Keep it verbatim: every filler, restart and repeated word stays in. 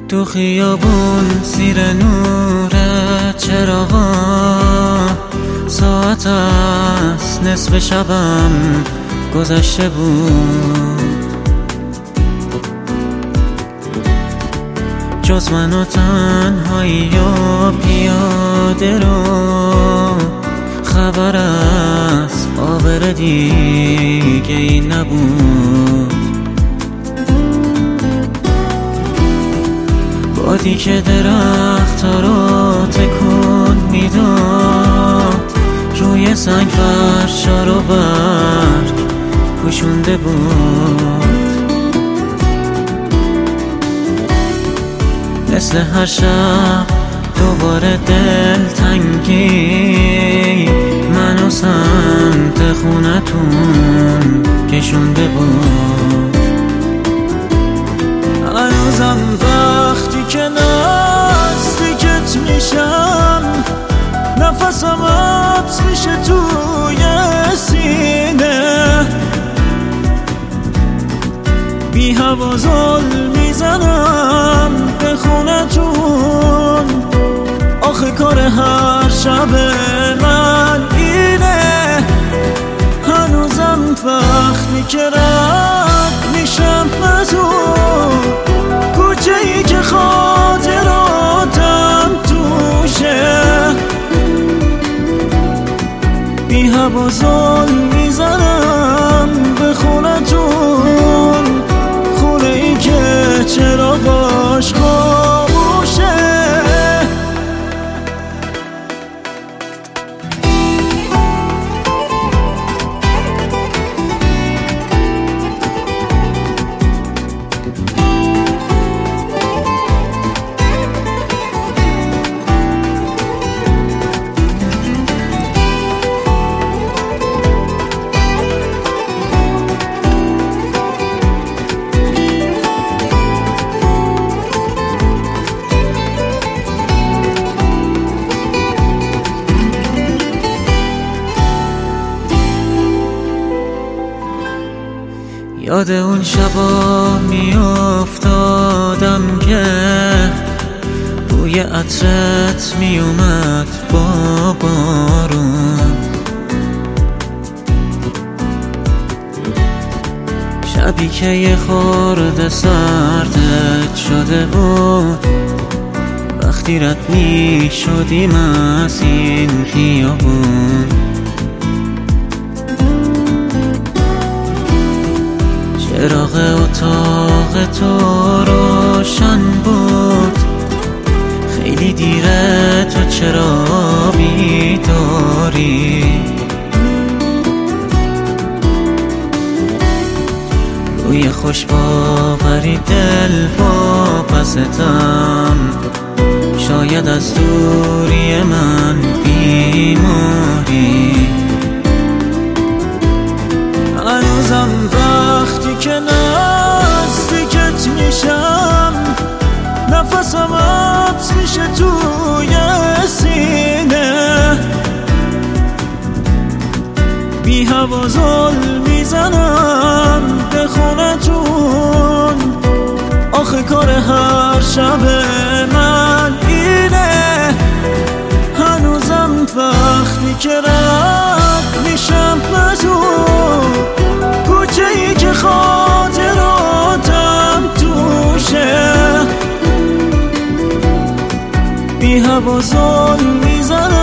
تو خیابون زیر نور چراغا ساعت است نصف شبم گذشته بود. جز من و تنهایی و پیاده رو خبر از آبر دیگه ای نبود. بادی که درخت ها رو تکون میداد روی سنگ فرشا رو برگ پوشونده بود. مثل هر شب دوباره دلتنگی منو سمت خونتون کشونده بود. هنوزم وقتی که نزدیکت میشم نفسم حبس میشه توی سینه، بی هوا زل میزنم به خونتون. آخه کار هر شب من اینه، هنوزم وقتی که رد میشم از اون کوچه ای که خاطراتم توشه، بی هوا زل میزنم به خونتون، خونه ای که چراغاش خاموشه. یاد اون شبا می افتادم که بوی عطرت می اومد با بارون، شبی که یه خورده سردت شده بود وقتی رد می شدیم از این خیابون. چراغ اتاق تو روشن بود، خیلی دیره تو چرا بیداری؟ روی خوش باوری دل واپستم، شاید از دوری من بیماری. هنوزم وقتی که نزدیکت میشم نفسم حبس میشه توی سینه، بی هوا زل میزنم به خونتون. آخه کار هر شب من اینه، هنوزم وقتی که رد میشم از اون کوچه ای که خاطراتم توشه، بی هوا زل میزنم